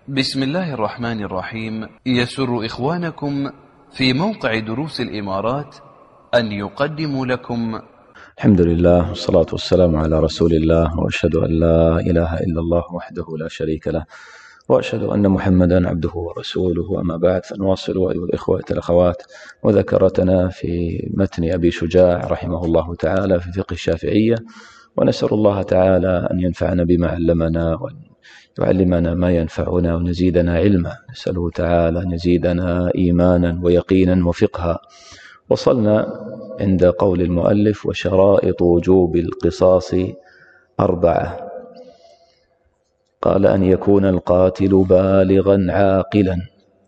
بسم الله الرحمن الرحيم. يسر إخوانكم في موقع دروس الإمارات أن يقدموا لكم الحمد لله والصلاة والسلام على رسول الله، وأشهد أن لا إله إلا الله وحده لا شريك له، وأشهد أن محمدا عبده ورسوله. أما بعد، فنواصل أيها الإخوة والأخوات وذكرتنا في متن أبي شجاع رحمه الله تعالى في فقه الشافعية، ونسأل الله تعالى أن ينفعنا بما علمنا وأن يعلمنا ما ينفعنا ونزيدنا علما. نسأله تعالى أن يزيدنا إيمانا ويقينا وفقها. وصلنا عند قول المؤلف: وشرائط وجوب القصاص 4. قال: أن يكون القاتل بالغا عاقلا،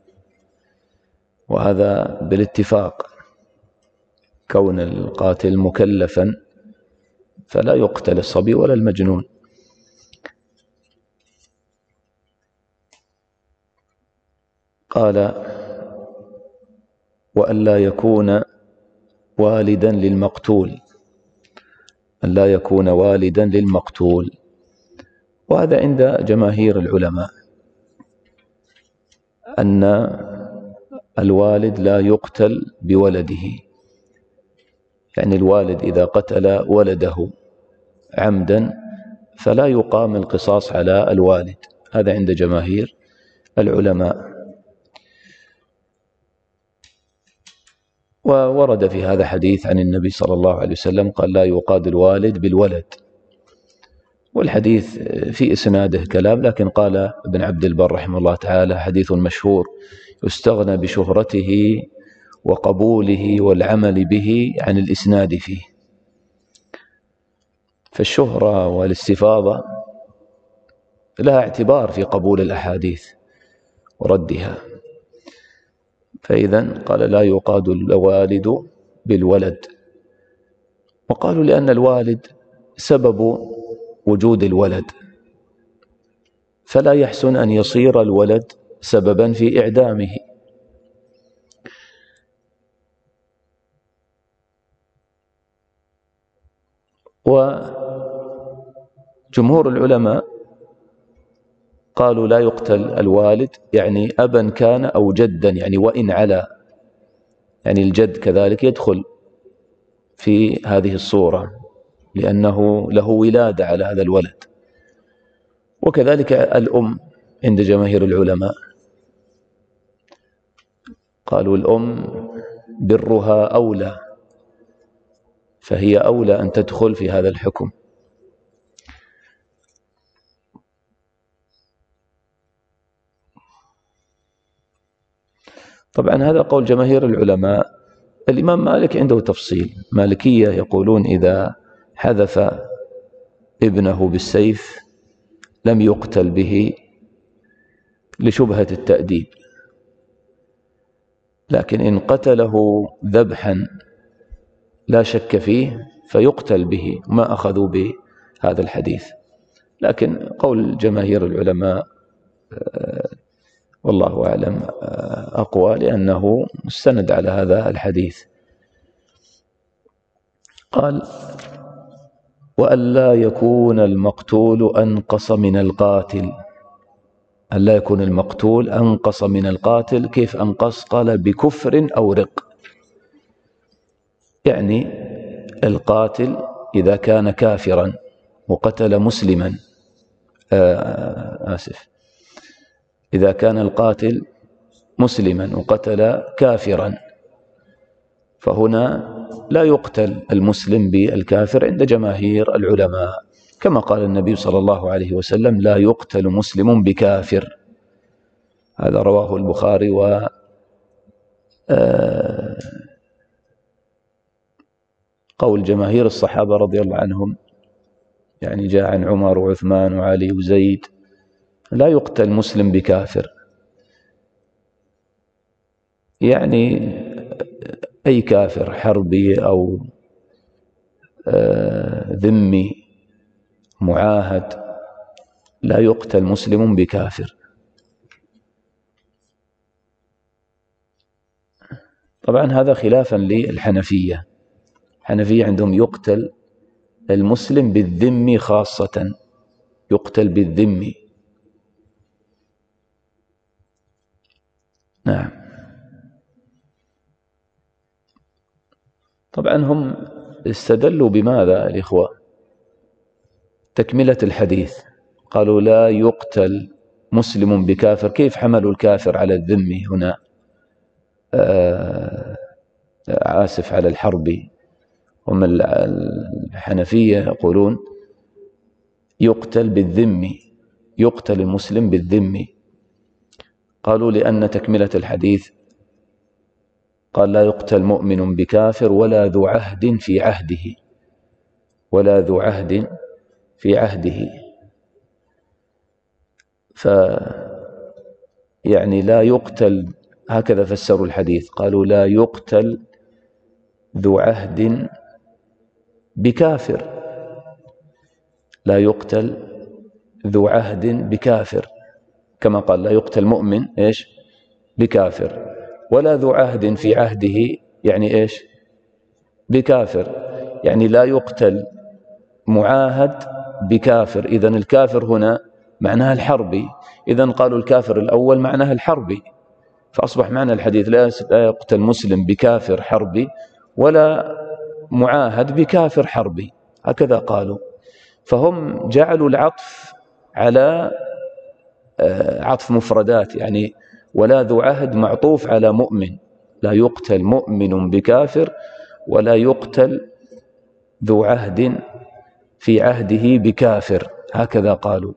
وهذا بالاتفاق، كون القاتل مكلفا فلا يقتل الصبي ولا المجنون. قال: وألا يكون والدا للمقتول، أن لا يكون والدا للمقتول، وهذا عند جماهير العلماء أن الوالد لا يقتل بولده، يعني الوالد إذا قتل ولده عمدا فلا يقام القصاص على الوالد، هذا عند جماهير العلماء. وورد في هذا حديث عن النبي صلى الله عليه وسلم قال: لا يقاد الوالد بالولد، والحديث في إسناده كلام، لكن قال ابن عبد البر رحمه الله تعالى: حديث مشهور يستغنى بشهرته وقبوله والعمل به عن الإسناد فيه. فالشهرة والاستفاضة لها اعتبار في قبول الأحاديث وردها. فإذا قال: لا يقاد الوالد بالولد، وقالوا لأن الوالد سبب وجود الولد، فلا يحسن أن يصير الولد سببا في إعدامه. وجمهور العلماء قالوا: لا يقتل الوالد، يعني أبا كان أو جدا، يعني وإن علا، يعني الجد كذلك يدخل في هذه الصورة لأنه له ولادة على هذا الولد. وكذلك الأم عند جماهير العلماء، قالوا: الأم برها أولى، فهي أولى أن تدخل في هذا الحكم. طبعا هذا قول جماهير العلماء. الإمام مالك عنده تفصيل، مالكية يقولون إذا حذف ابنه بالسيف لم يقتل به لشبهة التأديب، لكن إن قتله ذبحا لا شك فيه فيقتل به، ما أخذوا بهذا الحديث. لكن قول جماهير العلماء والله أعلم أقوى، لأنه مستند على هذا الحديث. قال: وألا يكون المقتول أنقص من القاتل. ألا يكون المقتول أنقص من القاتل. كيف أنقص؟ قال: بكفر أو رق، يعني القاتل إذا كان كافرا وقتل مسلما، إذا كان القاتل مسلما وقتل كافرا، فهنا لا يقتل المسلم بالكافر عند جماهير العلماء، كما قال النبي صلى الله عليه وسلم: لا يقتل مسلم بكافر. هذا رواه البخاري. قول جماهير الصحابة رضي الله عنهم، يعني جاء عن عمر وعثمان وعلي وزيد: لا يقتل مسلم بكافر، يعني أي كافر حربي أو ذمي معاهد، لا يقتل مسلم بكافر. طبعا هذا خلافا للحنفية. الحنفية عندهم يقتل المسلم بالذم خاصة، يقتل بالذم، نعم. طبعا هم استدلوا بماذا الإخوة؟ تكملة الحديث، قالوا لا يقتل مسلم بكافر. كيف حملوا الكافر على الذم هنا؟ آسف، على الحرب. هم الحنفية يقولون يقتل بالذم، يقتل المسلم بالذم. قالوا لأن تكملة الحديث قال لا يقتل مؤمن بكافر ولا ذو عهد في عهده، ولا ذو عهد في عهده. يعني لا يقتل، هكذا فسروا الحديث، قالوا لا يقتل ذو عهد بكافر، لا يقتل ذو عهد بكافر، كما قال لا يقتل مؤمن إيش بكافر، ولا ذو عهد في عهده يعني إيش بكافر، يعني لا يقتل معاهد بكافر. إذن الكافر هنا معناها الحربي، إذن قالوا الكافر الأول معناها الحربي، فأصبح معنى الحديث لا يقتل مسلم بكافر حربي ولا معاهد بكافر حربي، هكذا قالوا. فهم جعلوا العطف على عطف مفردات، يعني ولا ذو عهد معطوف على مؤمن، لا يقتل مؤمن بكافر ولا يقتل ذو عهد في عهده بكافر، هكذا قالوا.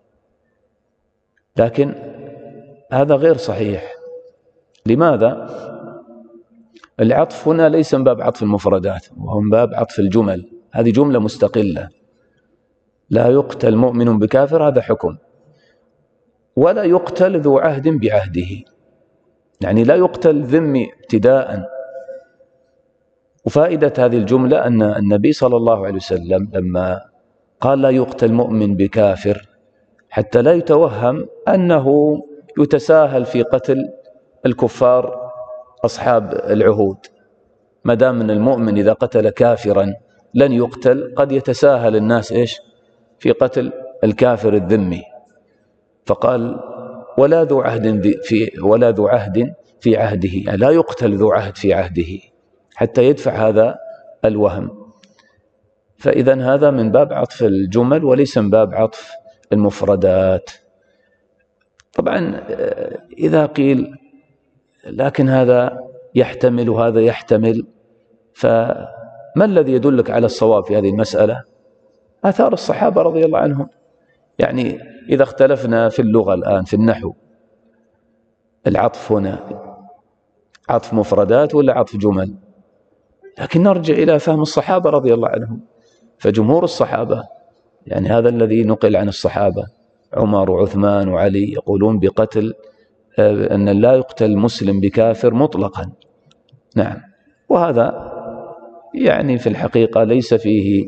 لكن هذا غير صحيح. لماذا؟ العطف هنا ليس من باب عطف المفردات، وهو من باب عطف الجمل، هذه جملة مستقلة. لا يقتل مؤمن بكافر هذا حكم، ولا يقتل ذو عهد بعهده، يعني لا يقتل ذمي ابتداء. وفائدة هذه الجملة أن النبي صلى الله عليه وسلم لما قال لا يقتل مؤمن بكافر، حتى لا يتوهم أنه يتساهل في قتل الكفار أصحاب العهود، ما دام أن المؤمن إذا قتل كافرا لن يقتل، قد يتساهل الناس إيش في قتل الكافر الذمي، فقال ولا ذو عهد في عهده، يعني لا يقتل ذو عهد في عهده، حتى يدفع هذا الوهم. فإذا هذا من باب عطف الجمل وليس من باب عطف المفردات. طبعا إذا قيل لكن هذا يحتمل وهذا يحتمل، فما الذي يدلك على الصواب في هذه المسألة؟ آثار الصحابة رضي الله عنهم. يعني إذا اختلفنا في اللغة الآن في النحو، العطف هنا عطف مفردات ولا عطف جمل؟ لكن نرجع إلى فهم الصحابة رضي الله عنهم. فجمهور الصحابة، يعني هذا الذي نقل عن الصحابة عمر وعثمان وعلي، يقولون بقتل أن لا يقتل مسلم بكافر مطلقا. نعم. وهذا يعني في الحقيقة ليس فيه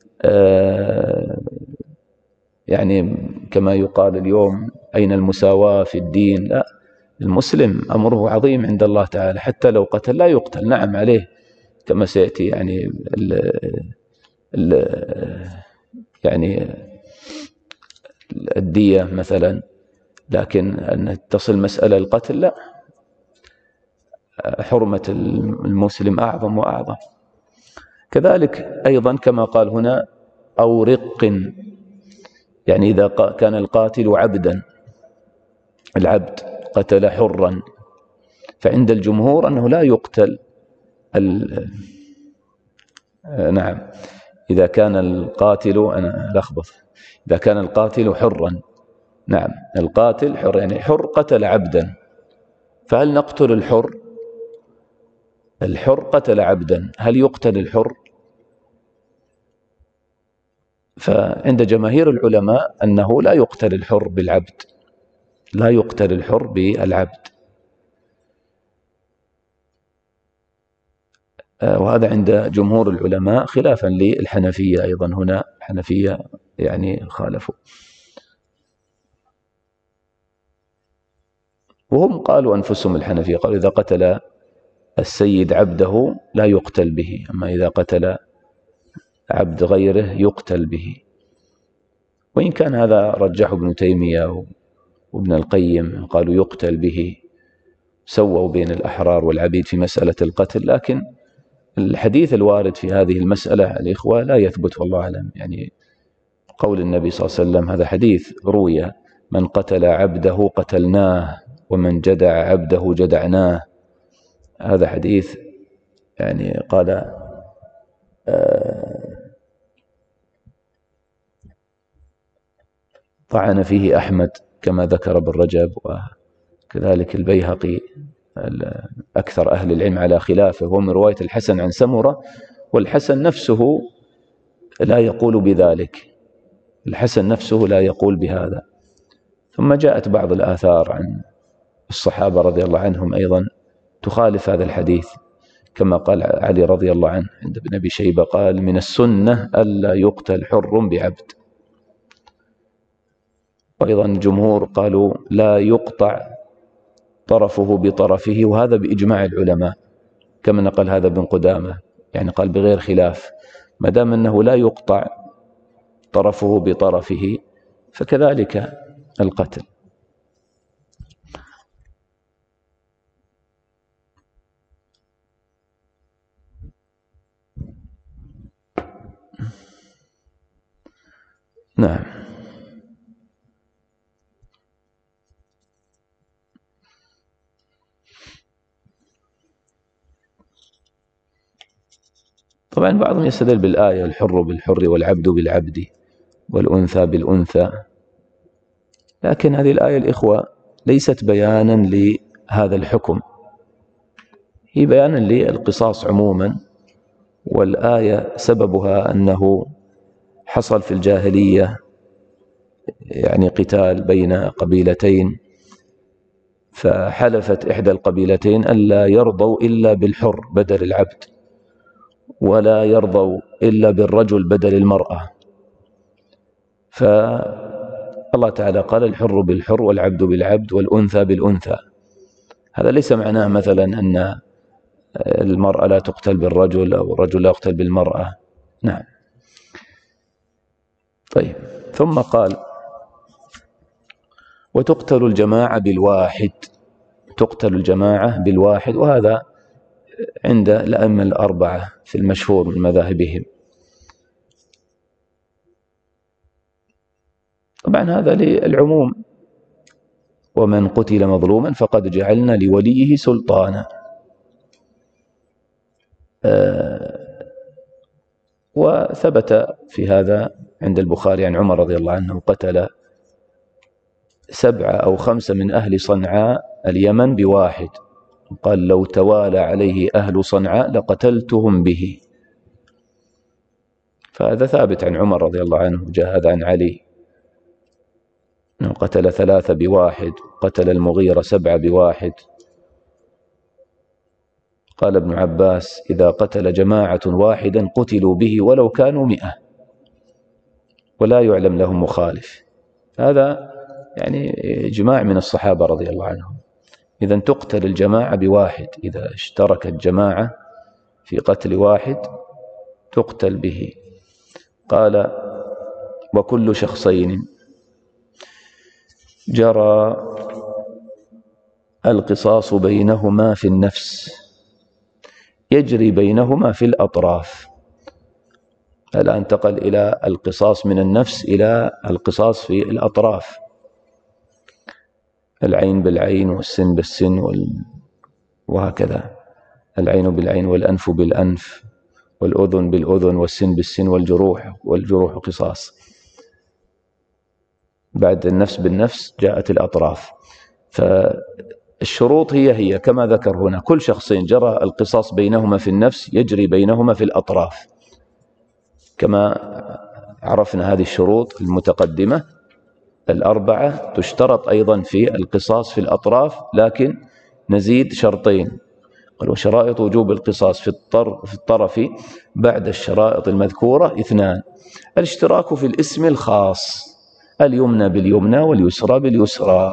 يعني كما يقال اليوم أين المساواة في الدين؟ لا، المسلم أمره عظيم عند الله تعالى، حتى لو قتل لا يقتل، نعم عليه كما سيأتي يعني يعني الدية مثلا، لكن أن تصل مسألة القتل لا، حرمة المسلم أعظم وأعظم. كذلك أيضا كما قال هنا أو رق، يعني إذا كان القاتل عبدا، العبد قتل حرا، فعند الجمهور أنه لا يقتل نعم إذا كان القاتل، أنا لخبط، إذا كان القاتل حرا، نعم القاتل حر، يعني حر قتل عبدا، فهل نقتل الحر؟ الحر قتل عبدا، هل يقتل الحر؟ فعند جماهير العلماء أنه لا يقتل الحر بالعبد، لا يقتل الحر بالعبد. وهذا عند جمهور العلماء خلافا للحنفية أيضا، هنا الحنفية يعني خالفوا، وهم قالوا أنفسهم الحنفية قالوا إذا قتل السيد عبده لا يقتل به، أما إذا قتل عبد غيره يقتل به. وإن كان هذا رجحه ابن تيمية وابن القيم، قالوا يقتل به سووا بين الأحرار والعبيد في مسألة القتل، لكن الحديث الوارد في هذه المسألة الإخوة لا يثبت والله أعلم. يعني قول النبي صلى الله عليه وسلم هذا حديث روي: من قتل عبده قتلناه ومن جدع عبده جدعناه. هذا حديث يعني قال طعن فيه أحمد كما ذكر ابن رجب، وكذلك البيهقي أكثر أهل العلم على خلافه. هو من رواية الحسن عن سمرة، والحسن نفسه لا يقول بذلك، الحسن نفسه لا يقول بهذا. ثم جاءت بعض الآثار عن الصحابة رضي الله عنهم أيضا تخالف هذا الحديث، كما قال علي رضي الله عنه عند ابن أبي شيبة قال: من السنة ألا يقتل حر بعبد. وأيضا الجمهور قالوا لا يقطع طرفه بطرفه، وهذا بإجماع العلماء كما نقل هذا ابن قدامة، يعني قال بغير خلاف ما دام أنه لا يقطع طرفه بطرفه فكذلك القتل. نعم. طبعا بعضهم يستدل بالآية: الحر بالحر والعبد بالعبد والأنثى بالأنثى، لكن هذه الآية الإخوة ليست بيانا لهذا الحكم، هي بيانا للقصاص عموما. والآية سببها أنه حصل في الجاهلية يعني قتال بين قبيلتين، فحلفت إحدى القبيلتين ألا يرضوا إلا بالحر بدل العبد، ولا يرضوا إلا بالرجل بدل المرأة. فالله تعالى قال: الحر بالحر والعبد بالعبد والأنثى بالأنثى. هذا ليس معناه مثلا أن المرأة لا تقتل بالرجل أو الرجل لا يقتل بالمرأة. نعم. طيب، ثم قال: وتقتل الجماعة بالواحد. تقتل الجماعة بالواحد، وهذا عند الأئمة الأربعة في المشهور من مذاهبهم. طبعا هذا للعموم: ومن قتل مظلوما فقد جعلنا لوليه سلطانا. وثبت في هذا عند البخاري عن عمر رضي الله عنه قتل 7 أو 5 من أهل صنعاء اليمن بواحد، قال: لو توالى عليه أهل صنعاء لقتلتهم به. فهذا ثابت عن عمر رضي الله عنه. جاء هذا عن علي أنه قتل 3 بواحد، قتل المغيرة 7 بواحد. قال ابن عباس: إذا قتل جماعة واحدا قتلوا به ولو كانوا 100 ولا يعلم لهم مخالف. هذا يعني إجماع من الصحابة رضي الله عنهم. إذن تقتل الجماعة بواحد، إذا اشتركت جماعة في قتل واحد تقتل به. قال: وكل شخصين جرى القصاص بينهما في النفس يجري بينهما في الأطراف. الآن انتقل إلى القصاص من النفس إلى القصاص في الأطراف: العين بالعين والسن بالسن وهكذا، العين بالعين والأنف بالأنف والأذن بالأذن والسن بالسن والجروح قصاص. بعد النفس بالنفس جاءت الأطراف. فالشروط هي كما ذكر هنا: كل شخصين جرى القصاص بينهما في النفس يجري بينهما في الأطراف، كما عرفنا هذه الشروط المتقدمة ال4 تشترط أيضا في القصاص في الأطراف، لكن نزيد شرطين. قال: وشرائط وجوب القصاص في الطرف بعد الشرائط المذكورة 2: الاشتراك في الاسم الخاص، اليمنى باليمنى واليسرى باليسرى.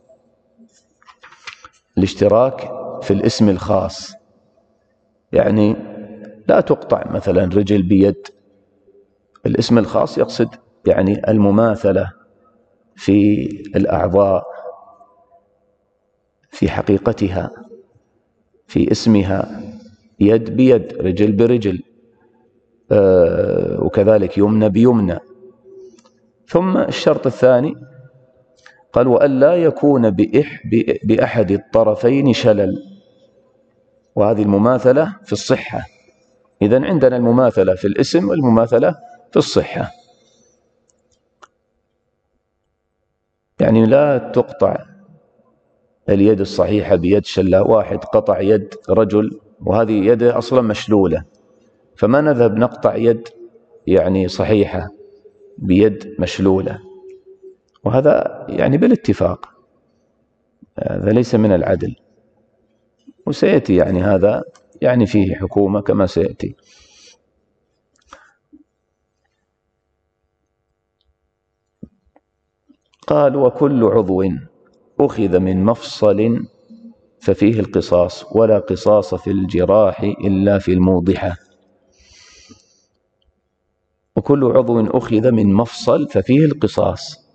الاشتراك في الاسم الخاص يعني لا تقطع مثلا رجل بيد. الاسم الخاص يقصد يعني المماثلة في الأعضاء، في حقيقتها، في اسمها، يد بيد، رجل برجل، وكذلك يمنى بيمنى. ثم الشرط الثاني قال وألا يكون بأحد الطرفين شلل، وهذه المماثلة في الصحة. إذن عندنا المماثلة في الاسم والمماثلة في الصحة. يعني لا تقطع اليد الصحيحة بيد شلاء. واحد قطع يد رجل وهذه يده أصلا مشلولة، فما نذهب نقطع يد يعني صحيحة بيد مشلولة، وهذا يعني بالاتفاق، هذا ليس من العدل. وسيأتي يعني هذا يعني فيه حكومة كما سيأتي. قال وكل عضو أخذ من مفصل ففيه القصاص، ولا قصاص في الجراح إلا في الموضحة. وكل عضو أخذ من مفصل ففيه القصاص،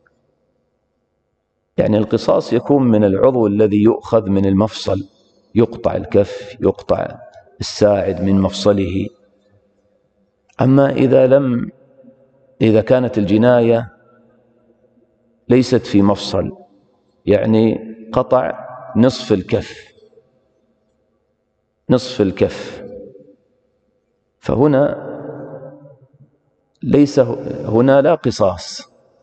يعني القصاص يكون من العضو الذي يؤخذ من المفصل، يقطع الكف، يقطع الساعد من مفصله. أما إذا كانت الجناية ليست في مفصل، يعني قطع نصف الكف، فهنا هنا لا قصاص،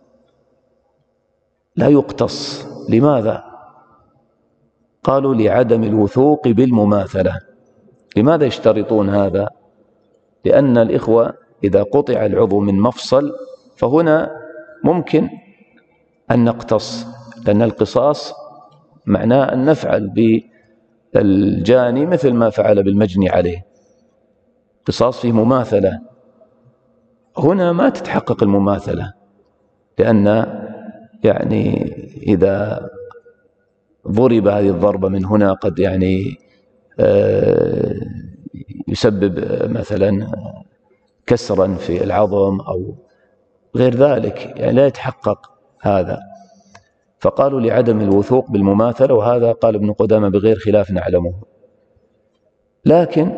لا يقتص. لماذا؟ قالوا لعدم الوثوق بالمماثلة. لماذا يشترطون هذا؟ لأن الإخوة إذا قطع العضو من مفصل فهنا ممكن أن نقتص، لأن القصاص معناه أن نفعل بالجاني مثل ما فعل بالمجني عليه. قصاص فيه مماثلة، هنا ما تتحقق المماثلة، لأن يعني إذا ضرب هذه الضربة من هنا قد يعني يسبب مثلا كسرا في العظم أو غير ذلك، يعني لا يتحقق هذا. فقالوا لعدم الوثوق بالمماثلة، وهذا قال ابن قدامة بغير خلاف نعلمه. لكن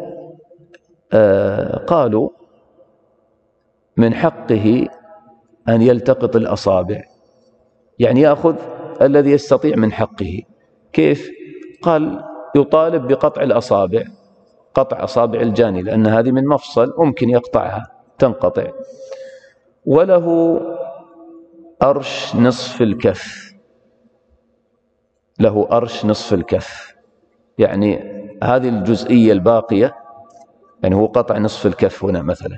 قالوا من حقه أن يلتقط الأصابع، يعني يأخذ الذي يستطيع من حقه. كيف؟ قال يطالب بقطع الأصابع، قطع أصابع الجاني، لأن هذه من مفصل ممكن يقطعها تنقطع. وله أرش نصف الكف، له أرش نصف الكف، يعني هذه الجزئية الباقية، يعني هو قطع نصف الكف هنا مثلا،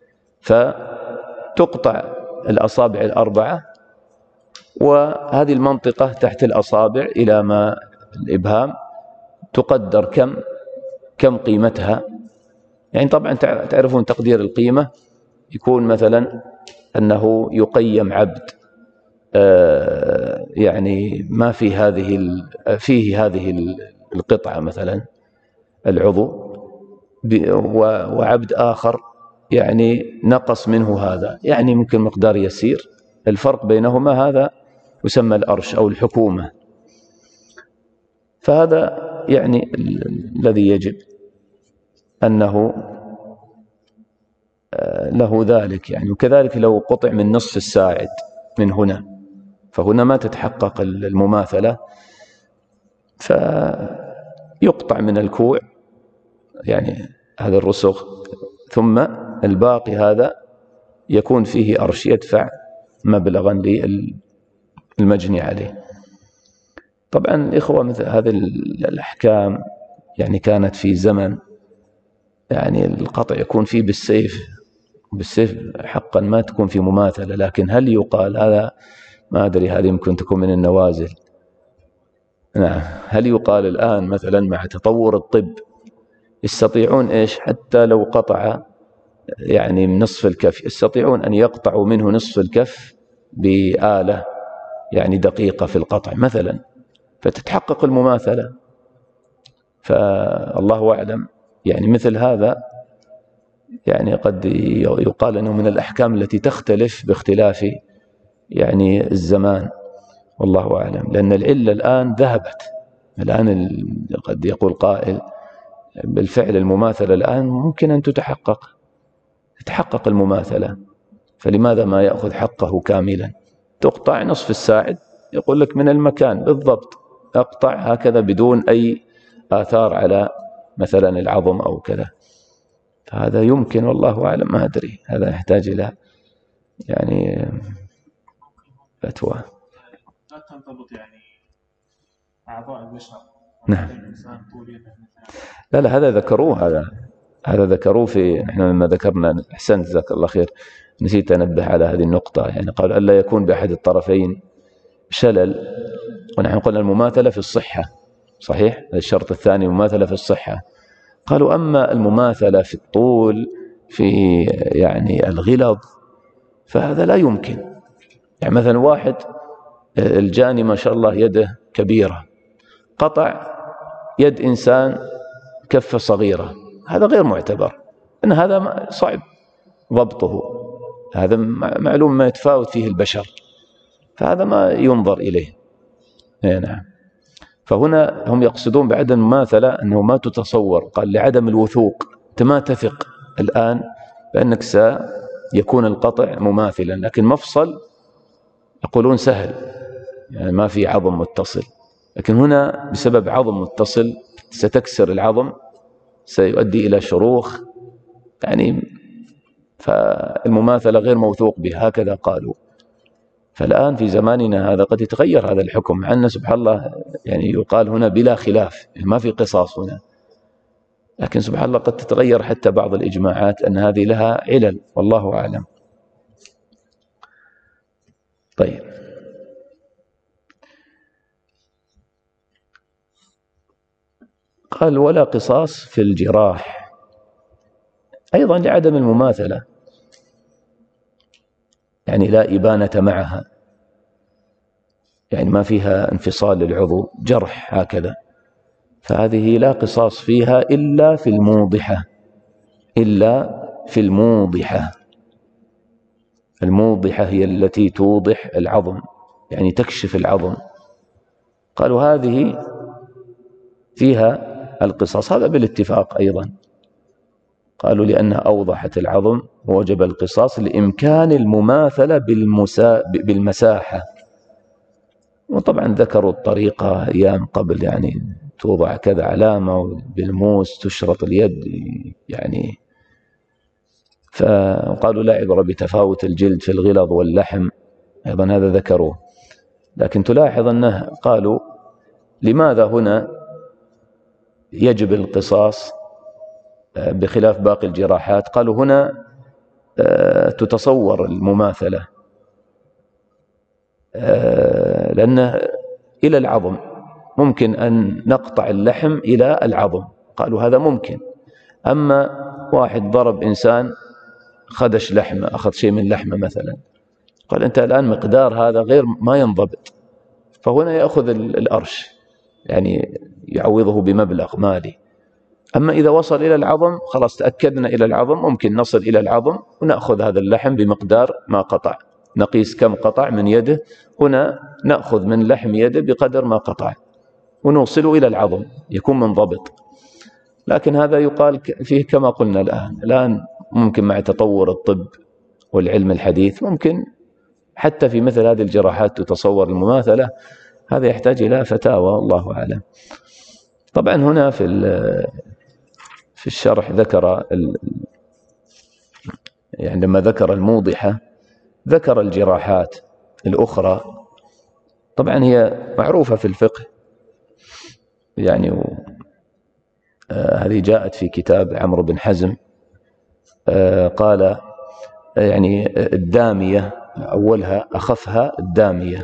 فتقطع الأصابع الأربعة، وهذه المنطقة تحت الأصابع إلى ما الإبهام تقدر كم قيمتها. يعني طبعا تعرفون تقدير القيمة يكون مثلا أنه يقيم عبد يعني ما فيه هذه القطعة مثلا العضو، وعبد آخر يعني نقص منه هذا، يعني ممكن مقدار يسير، الفرق بينهما هذا يسمى الأرش أو الحكومة. فهذا يعني الذي يجب أنه له ذلك يعني. وكذلك لو قطع من نصف الساعد من هنا، فهنا ما تتحقق المماثلة، فيقطع من الكوع يعني هذا الرسغ، ثم الباقي هذا يكون فيه أرش، يدفع مبلغا للمجني عليه. طبعا الإخوة مثل هذه الأحكام يعني كانت في زمن يعني القطع يكون فيه بالسيف حقا، ما تكون في مماثلة. لكن هل يقال هذا؟ ما أدري، هذه يمكن تكون من النوازل. نعم، هل يقال الآن مثلا مع تطور الطب يستطيعون إيش حتى لو قطع يعني من نصف الكف يستطيعون أن يقطعوا منه نصف الكف بآلة يعني دقيقة في القطع مثلا، فتتحقق المماثلة. فالله أعلم يعني مثل هذا يعني قد يقال أنه من الأحكام التي تختلف باختلاف يعني الزمان والله أعلم، لأن العلة الآن ذهبت. الآن قد يقول قائل بالفعل المماثلة الآن ممكن أن تتحقق المماثلة، فلماذا ما يأخذ حقه كاملا؟ تقطع نصف الساعد، يقول لك من المكان بالضبط أقطع هكذا بدون أي آثار على مثلا العظم أو كذا. فهذا يمكن، والله أعلم، ما أدري، هذا يحتاج إلى يعني فتوى. لا تنضبط يعني أعضاء البشر. نعم. لا هذا ذكروه، هذا ذكروه في، نحن لما ذكرنا، أحسنت جزاك الله خير، نسيت أنبه على هذه النقطة، يعني قالوا ألا يكون بأحد الطرفين شلل، ونحن قلنا المماثلة في الصحة، صحيح، هذا الشرط الثاني، المماثلة في الصحة. قالوا أما المماثلة في الطول، في يعني الغلظ، فهذا لا يمكن. يعني مثلا واحد الجاني ما شاء الله يده كبيرة، قطع يد إنسان كفة صغيرة، هذا غير معتبر، إن هذا صعب ضبطه، هذا معلوم ما يتفاوت فيه البشر، فهذا ما ينظر إليه. نعم. فهنا هم يقصدون بعدم المماثلة أنه ما تتصور، قال لعدم الوثوق، أنت ما تثق الآن بأنك سيكون القطع مماثلا، لكن مفصل يقولون سهل، يعني ما في عظم متصل، لكن هنا بسبب عظم متصل ستكسر العظم، سيؤدي إلى شروخ، يعني فالمماثلة غير موثوق بها، هكذا قالوا. فالآن في زماننا هذا قد يتغير هذا الحكم، مع أن سبحان الله يعني يقال هنا بلا خلاف، ما في قصاص هنا، لكن سبحان الله قد تتغير حتى بعض الإجماعات أن هذه لها علل، والله أعلم. طيب، قال ولا قصاص في الجراح، أيضا لعدم المماثلة، يعني لا إبانة معها، يعني ما فيها انفصال للعضو، جرح هكذا، فهذه لا قصاص فيها إلا في الموضحة، إلا في الموضحة. الموضحة هي التي توضح العظم، يعني تكشف العظم، قالوا هذه فيها القصاص، هذا بالاتفاق أيضا، قالوا لأنها أوضحت العظم ووجب القصاص لإمكان المماثلة بالمساحة. وطبعا ذكروا الطريقة أيام قبل، يعني توضع كذا علامة بالموس تشرط اليد، يعني فقالوا لا عبرة بتفاوت الجلد في الغلظ واللحم، أيضا هذا ذكروه. لكن تلاحظ أنه قالوا لماذا هنا يجب القصاص بخلاف باقي الجراحات؟ قالوا هنا تتصور المماثلة، لأن إلى العظم ممكن أن نقطع اللحم إلى العظم، قالوا هذا ممكن. أما واحد ضرب إنسان خدش لحمة، أخذ شيء من لحمة مثلا، قال أنت الآن مقدار هذا غير ما ينضبط، فهنا يأخذ الأرش، يعني يعوضه بمبلغ مالي. أما إذا وصل إلى العظم خلاص تأكدنا إلى العظم، ممكن نصل إلى العظم ونأخذ هذا اللحم بمقدار ما قطع، نقيس كم قطع من يده، هنا نأخذ من لحم يده بقدر ما قطع ونوصله إلى العظم، يكون منضبط. لكن هذا يقال فيه كما قلنا الآن ممكن مع تطور الطب والعلم الحديث ممكن حتى في مثل هذه الجراحات تتصور المماثلة، هذا يحتاج إلى فتاوى، الله أعلم. طبعا هنا في الشرح ذكر يعني لما ذكر الموضحة ذكر الجراحات الأخرى، طبعا هي معروفة في الفقه، يعني هذه جاءت في كتاب عمرو بن حزم، قال يعني الدامية أولها أخفها الدامية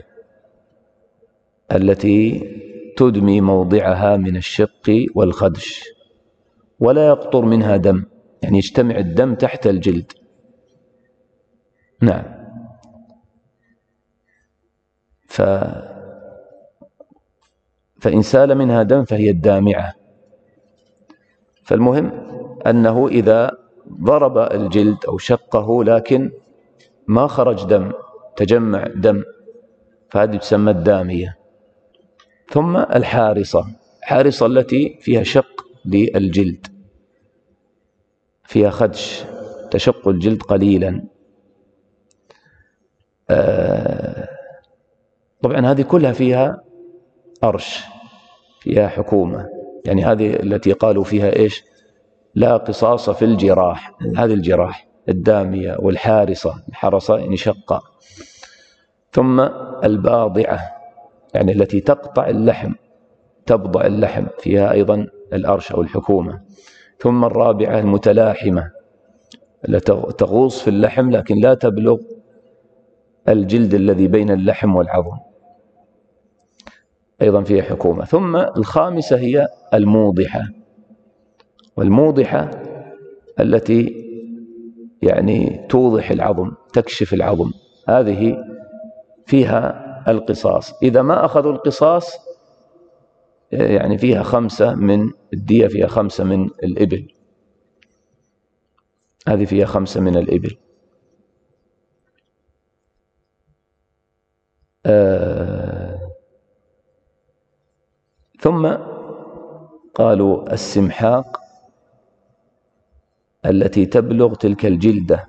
التي تدمي موضعها من الشق والخدش ولا يقطر منها دم، يعني يجتمع الدم تحت الجلد. نعم. فإن سال منها دم فهي الدامعة. فالمهم أنه إذا ضرب الجلد أو شقه لكن ما خرج دم، تجمع دم، فهذه تسمى الدامية. ثم الحارصة التي فيها شق للجلد، فيها خدش تشق الجلد قليلا. طبعا هذه كلها فيها أرش، فيها حكومة. يعني هذه التي قالوا فيها إيش؟ لا قصاص في الجراح. هذه الجراح الدامية والحارصة، الحرصة يعني شقة. ثم الباضعة يعني التي تقطع اللحم، تبضع اللحم، فيها أيضا الأرش أو الحكومة. ثم الرابعة المتلاحمة التي تغوص في اللحم لكن لا تبلغ الجلد الذي بين اللحم والعظم، أيضا فيها حكومة. ثم الخامسة هي الموضحة، والموضحة التي يعني توضح العظم، تكشف العظم، هذه فيها القصاص. إذا ما أخذوا القصاص يعني فيها 5 من الدية، فيها 5 من الإبل، هذه فيها 5 من الإبل. ثم قالوا السمحاق التي تبلغ تلك الجلدة،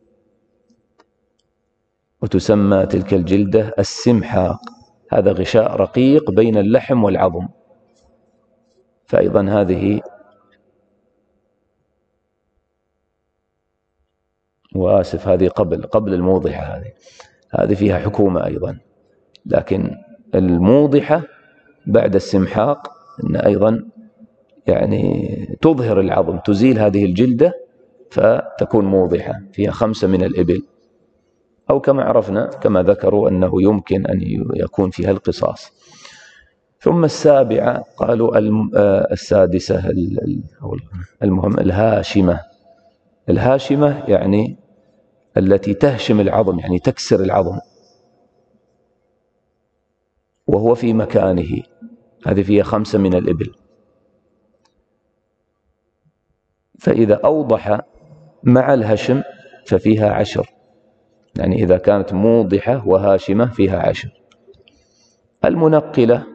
وتسمى تلك الجلدة السمحاق. هذا غشاء رقيق بين اللحم والعظم، فأيضا هذه وآسف هذه قبل الموضحة، هذه فيها حكومة أيضا. لكن الموضحة بعد السمحاق إن أيضا يعني تظهر العظم، تزيل هذه الجلدة فتكون موضحة، فيها 5 من الإبل، أو كما عرفنا كما ذكروا أنه يمكن أن يكون فيها القصاص. ثم السابعة قالوا السادسة المهم الهاشمة. الهاشمة يعني التي تهشم العظم، يعني تكسر العظم وهو في مكانه، هذه فيها 5 من الإبل. فإذا أوضح مع الهشم ففيها 10، يعني إذا كانت موضحة وهاشمة فيها 10. المنقلة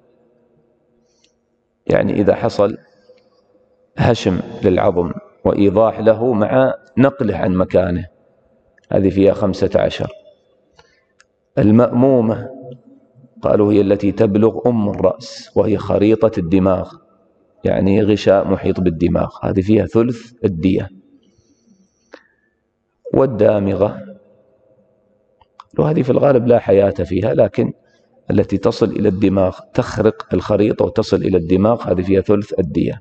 يعني إذا حصل هشم للعظم وإيضاح له مع نقله عن مكانه، هذه فيها 15. المأمومة قالوا هي التي تبلغ الرأس، وهي خريطة الدماغ، يعني غشاء محيط بالدماغ، هذه فيها 1/3 الدية. والدامغة وهذه في الغالب لا حياة فيها، لكن التي تصل إلى الدماغ، تخرق الخريطة وتصل إلى الدماغ، هذه فيها 1/3 الدية.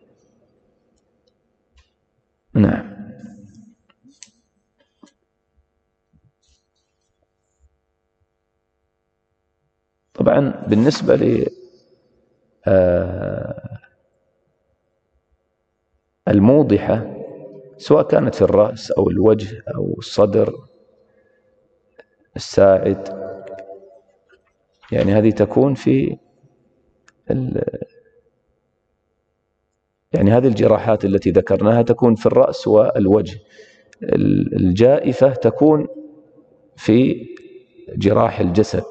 نعم. طبعا بالنسبة الموضحة سواء كانت في الرأس أو الوجه أو الصدر الساعد، يعني هذه تكون في يعني هذه الجراحات التي ذكرناها تكون في الرأس والوجه. الجائفة تكون في جراح الجسد.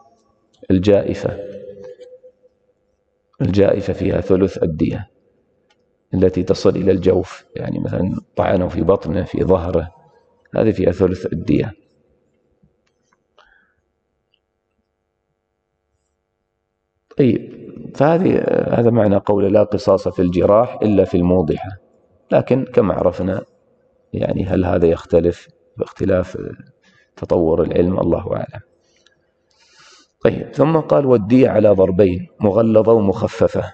الجائفة فيها 1/3 الدية التي تصل إلى الجوف، يعني مثلا طعنه في بطنه في ظهره، هذه فيها 1/3 الدية. طيب، هذا معنى قول لا قصاص في الجراح إلا في الموضحة. لكن كما عرفنا يعني هل هذا يختلف باختلاف تطور العلم؟ الله أعلم. طيب، ثم قال والدية على ضربين، مغلظة ومخففة.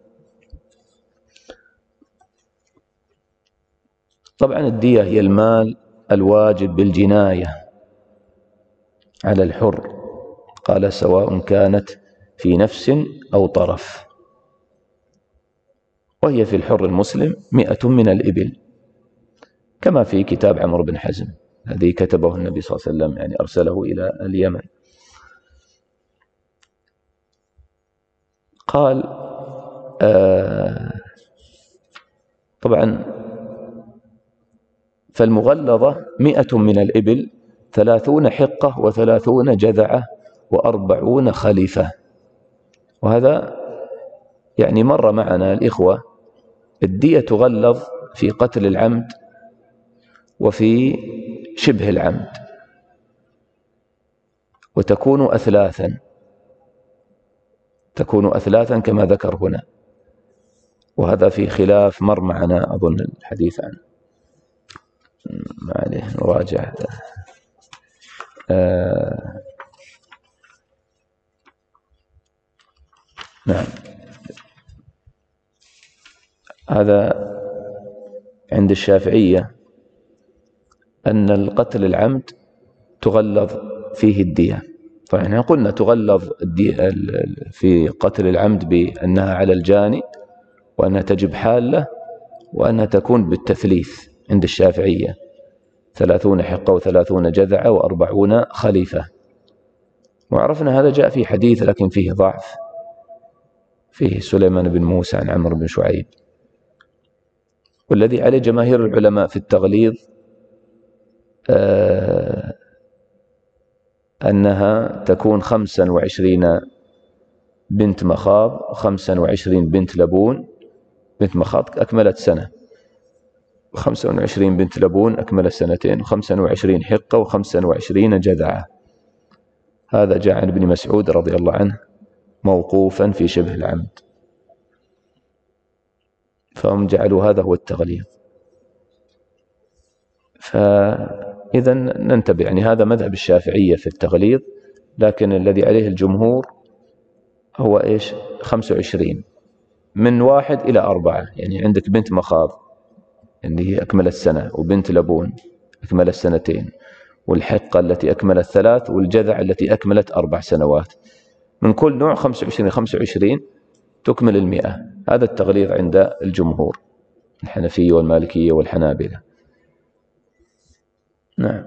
طبعا الدية هي المال الواجب بالجناية على الحر، قال سواء كانت في نفس أو طرف، وهي في الحر المسلم 100 من الإبل، كما في كتاب عمرو بن حزم الذي كتبه النبي صلى الله عليه وسلم، يعني أرسله إلى اليمن. قال طبعا فالمغلظة 100 من الإبل، 30 حقة و30 جذعة و40 خليفة. وهذا يعني مر معنا الإخوة، الدية تغلظ في قتل العمد وفي شبه العمد، وتكون أثلاثا، تكون أثلاثا كما ذكر هنا، وهذا في خلاف مر معنا أظن الحديث عنه، ما عليه نراجع. نعم، هذا عند الشافعية أن القتل العمد تغلظ فيه الدية. طبعا احنا قلنا تغلظ الدية في قتل العمد بأنها على الجاني، وأنها تجب حالة، وأنها تكون بالتثليث عند الشافعية 30 حقة و30 جذعة و40 خليفة. وعرفنا هذا جاء في حديث لكن فيه ضعف، فيه سليمان بن موسى عن عمرو بن شعيب. والذي عليه جماهير العلماء في التغليظ أنها تكون 25 بنت مخاض، 25 بنت لبون. بنت مخاض أكملت سنة، 25 بنت لبون أكملت سنتين، 25 حقة و25 جذعة. هذا جاء عن ابن مسعود رضي الله عنه موقوفا في شبه العمد، فهم جعلوا هذا هو التغليظ. فإذا ننتبه، يعني هذا مذهب الشافعية في التغليظ، لكن الذي عليه الجمهور هو إيش؟ 25 من 1 إلى 4. يعني عندك بنت مخاض اللي هي أكملت سنة، وبنت لبون أكملت سنتين، والحقة التي أكملت 3، والجذع التي أكملت 4 سنوات. من كل نوع 25 تكمل 100. هذا التغليظ عند الجمهور، الحنفية والمالكية والحنابلة. نعم.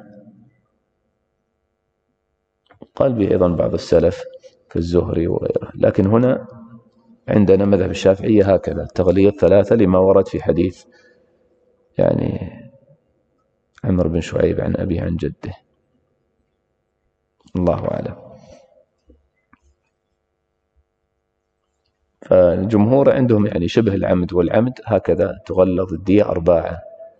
قال به أيضا بعض السلف كالزهري وغيره، لكن هنا عندنا مذهب الشافعية هكذا، التغليظ 3 لما ورد في حديث يعني عمرو بن شعيب عن أبيه عن جده. الله أعلم. فالجمهور عندهم يعني شبه العمد والعمد هكذا تغلظ الدية 4.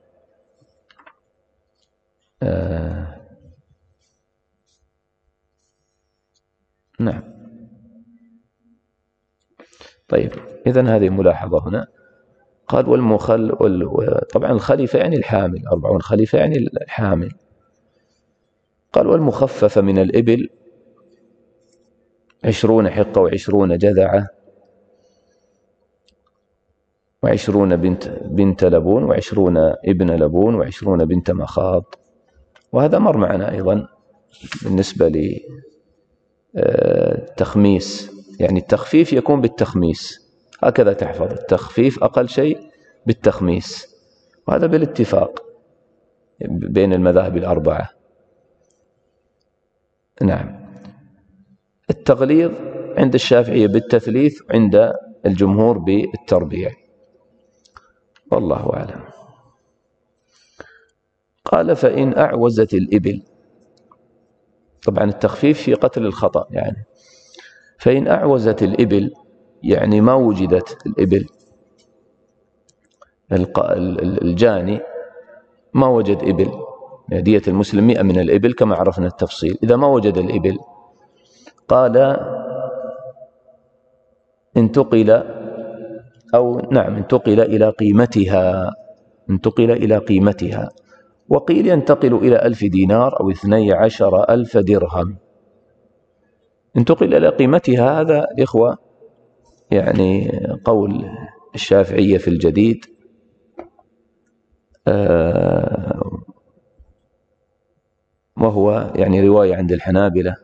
نعم. طيب، إذن هذه ملاحظة هنا. قال طبعا الخليفة يعني الحامل، 40 خليفة يعني الحامل. قال والمخففة من الإبل 20 حقة و20 جذعة و20 بنت لبون و20 ابن لبون و20 بنت مخاض. وهذا مر معنا أيضا بالنسبة للتخميس، يعني التخفيف يكون بالتخميس، هكذا تحفظ التخفيف أقل شيء بالتخميس، وهذا بالاتفاق بين المذاهب الأربعة. نعم. التغليظ عند الشافعية بالتثليث، عند الجمهور بالتربيع، والله أعلم. قال فإن أعوزت الإبل، طبعا التخفيف في قتل الخطأ، يعني فإن أعوزت الإبل يعني ما وجدت الإبل، الجاني ما وجد إبل، دية المسلم 100 من الإبل كما عرفنا التفصيل. إذا ما وجد الإبل قال انتقل إلى قيمتها، انتقل إلى قيمتها. وقيل ينتقل إلى 1000 دينار أو 12,000 درهم. انتقل إلى قيمتها، هذا إخوة يعني قول الشافعية في الجديد، وهو يعني رواية عند الحنابلة،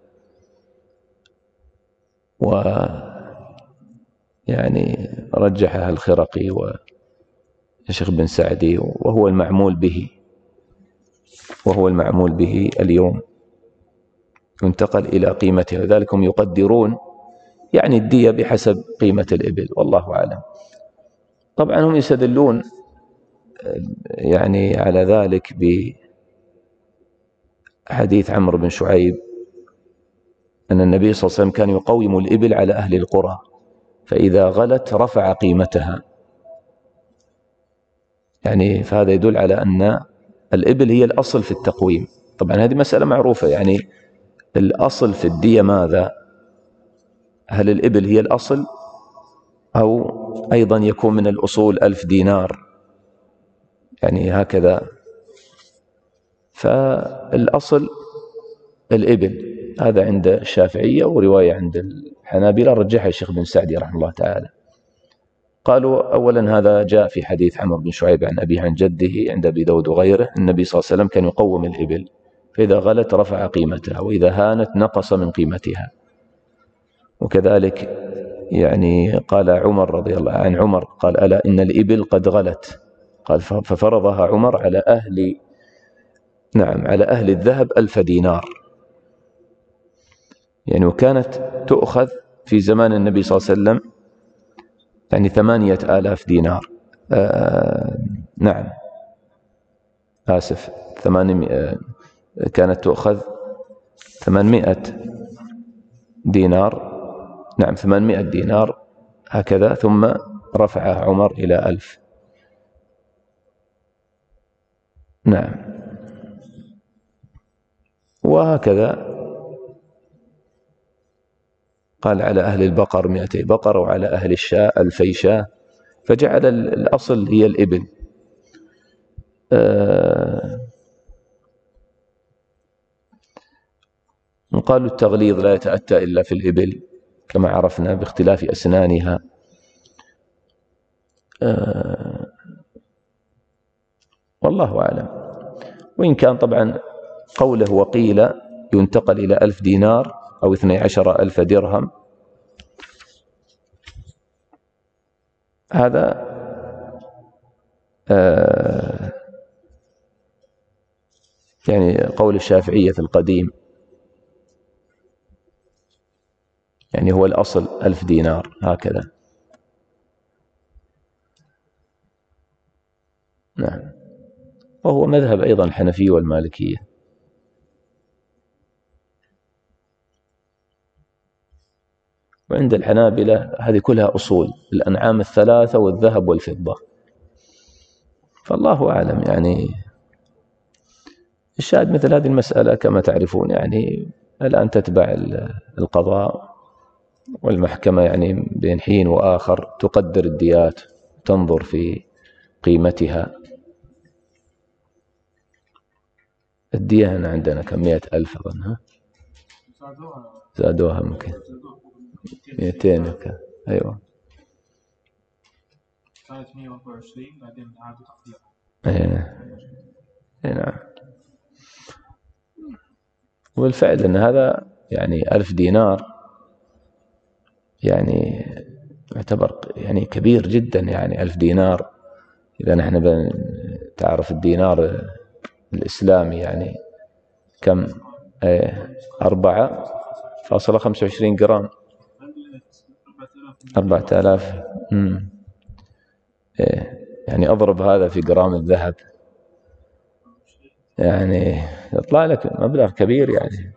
ويعني رجحها الخرقي والشيخ بن سعدي، وهو المعمول به اليوم، ينتقل إلى قيمتها. لذلك هم يقدرون يعني الدية بحسب قيمة الإبل، والله أعلم. طبعا هم يستدلون يعني على ذلك بحديث عمرو بن شعيب أن النبي صلى الله عليه وسلم كان يقوم الإبل على أهل القرى، فإذا غلت رفع قيمتها. يعني فهذا يدل على أن الإبل هي الأصل في التقويم. طبعا هذه مسألة معروفة، يعني الأصل في الدية ماذا؟ هل الإبل هي الأصل أو أيضا يكون من الأصول 1000 دينار؟ يعني هكذا. فالأصل الإبل، هذا عند الشافعية، ورواية عند الحنابلة رجحها الشيخ بن سعدي رحمه الله تعالى. قالوا أولا هذا جاء في حديث عمرو بن شعيب عن أبيه عن جده عند أبي داود وغيره، النبي صلى الله عليه وسلم كان يقوم الإبل، فإذا غلت رفع قيمتها، وإذا هانت نقص من قيمتها. وكذلك يعني قال عمر رضي الله عن عمر قال: ألا إن الإبل قد غلت، قال ففرضها عمر على أهل على أهل الذهب 1000 دينار. يعني وكانت تؤخذ في زمان النبي صلى الله عليه وسلم يعني 8000 دينار. كانت تؤخذ 800 دينار، 800 دينار هكذا، ثم رفعها عمر إلى 1000. وهكذا قال على أهل البقر 200 بقرة، وعلى أهل الشاة 2000 شاة، فجعل الأصل هي الإبل. وقالوا التغليظ لا يتأتى إلا في الإبل كما عرفنا باختلاف أسنانها. والله أعلم. وإن كان طبعا قوله وقيل ينتقل إلى 1000 دينار أو 12,000 درهم، هذا يعني قول الشافعية في القديم، يعني هو الأصل 1000 دينار هكذا. وهو مذهب أيضا الحنفية والمالكية. وعند الحنابلة هذه كلها أصول، الأنعام الثلاثة والذهب والفضة. فالله أعلم. يعني الشاهد مثل هذه المسألة كما تعرفون، يعني الآن تتبع القضاء والمحكمة، يعني بين حين وآخر تقدر الديات، تنظر في قيمتها. الدية هنا عندنا كم؟ 100,000 أظن. زادوها ممكن 200. أيوة. كانت 124 بعدين عادوا تقدير. نعم. والفعل أن هذا يعني 1000 دينار يعني يعتبر يعني كبير جدا. يعني 1000 دينار إذا نحن تعرف الدينار الإسلامي يعني كم؟ 4.25 جرام. 4000. يعني أضرب هذا في جرام الذهب، يعني يطلع لك مبلغ كبير. يعني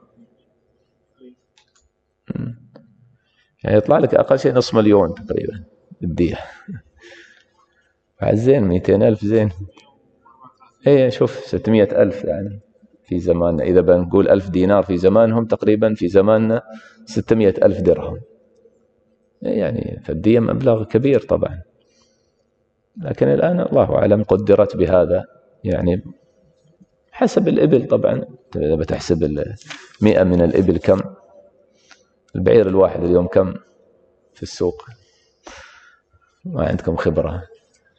يطلع لك أقل شيء نصف مليون تقريبا الدية. زين 200,000 زين. شوف 600,000 يعني في زماننا، إذا بنقول 1000 دينار في زمانهم تقريبا في زماننا 600,000 درهم. يعني فالدية مبلغ كبير طبعا، لكن الآن الله أعلم قدرت بهذا، يعني حسب الإبل طبعا. إذا بتحسب 100 من الإبل كم؟ البعير الواحد اليوم كم في السوق؟ ما عندكم خبرة.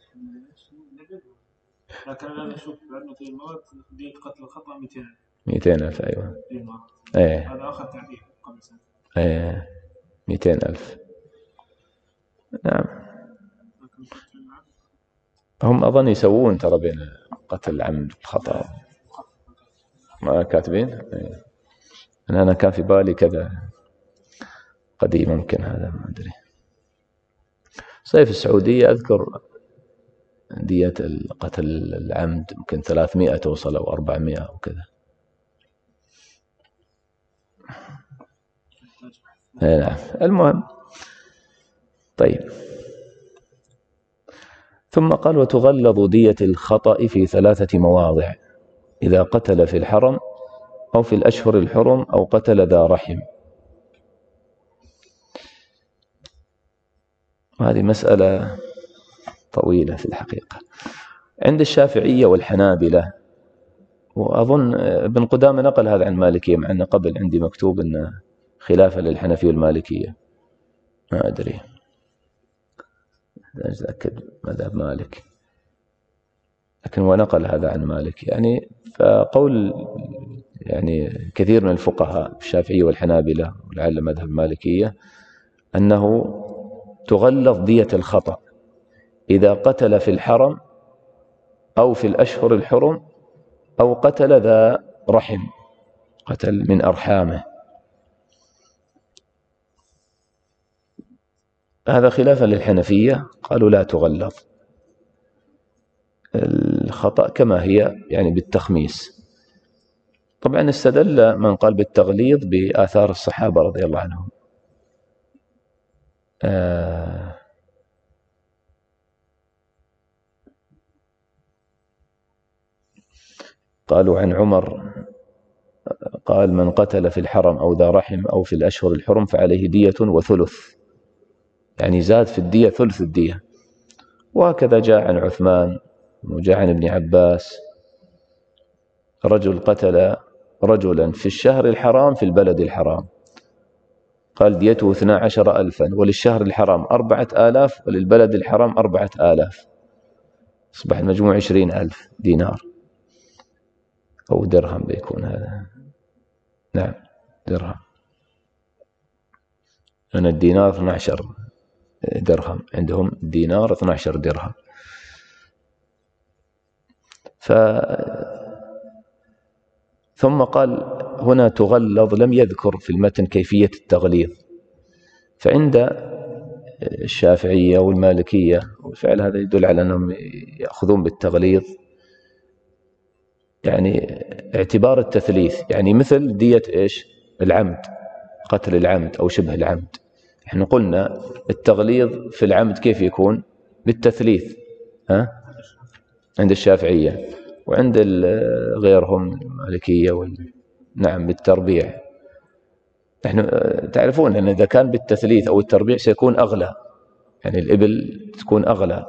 لكن أنا أشوف لأنه في الموت دية قتل الخطأ 200,000. أيوة. هذا آخر تعديل قبل سنة. 200,000. نعم. هم أظن يسوون ترى بين قتل العمد الخطأ، ما كاتبين. أنا كان في بالي كذا قديم، ممكن هذا ما أدري. صيف السعودية أذكر دية قتل العمد ممكن 300 توصل أو 400 أو كذا. نعم. المهم طيب. ثم قال وتغلظ دية الخطأ في 3 مواضع: إذا قتل في الحرم أو في الأشهر الحرم أو قتل ذا رحم. هذه مسألة طويلة في الحقيقة. عند الشافعية والحنابلة، وأظن ابن قدامة نقل هذا عن المالكية، مع أن قبل عندي مكتوب أنه خلافة للحنفية والمالكية، ما أدري، لا أتأكد مذهب مالك، لكن هو نقل هذا عن مالك يعني. فقول يعني كثير من الفقهاء الشافعية والحنابلة ولعل مذهب المالكية أنه تغلظ دية الخطأ إذا قتل في الحرم أو في الأشهر الحرم أو قتل ذا رحم، قتل من أرحامه. هذا خلافا للحنفية، قالوا لا تغلظ الخطأ كما هي يعني بالتخميس. طبعا استدل من قال بالتغليظ بآثار الصحابة رضي الله عنهم. قالوا عن عمر قال: من قتل في الحرم أو ذا رحم أو في الأشهر الحرم فعليه دية وثلث، يعني زاد في الدية ثلث الدية. وهكذا جاء عن عثمان وجاء عن ابن عباس: رجل قتل رجلا في الشهر الحرام في البلد الحرام، قال ديته 12,000، وللشهر الحرام 4,000 وللبلد الحرام 4,000، أصبح المجموع 20,000 دينار أو درهم بيكون هذا. نعم درهم، أنا الدينار 12 درهم، عندهم الدينار 12 درهم. ثم قال هنا تغلظ، لم يذكر في المتن كيفية التغليظ. فعند الشافعية والمالكية، والفعل هذا يدل على أنهم يأخذون بالتغليظ يعني اعتبار التثليث، يعني مثل دية إيش؟ العمد، قتل العمد أو شبه العمد. احنا قلنا التغليظ في العمد كيف يكون؟ بالتثليث عند الشافعية، وعند غيرهم المالكية نعم بالتربيع. نحن تعرفون أن إذا كان بالتثليث أو التربيع سيكون أغلى، يعني الإبل تكون أغلى